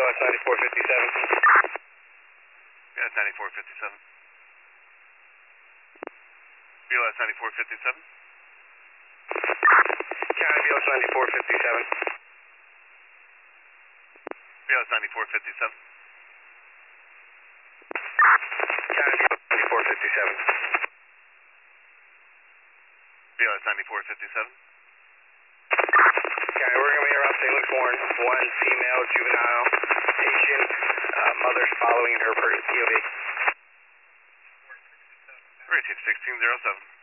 BLS 9457. BLS 9457. BLS 9457. County BLS 9457. BLS 9457. County BLS 9457. BLS 9457. County, we're going to be around St. Luke's Warren. One female juvenile patient, mother's following her per EOB. Chief 1607.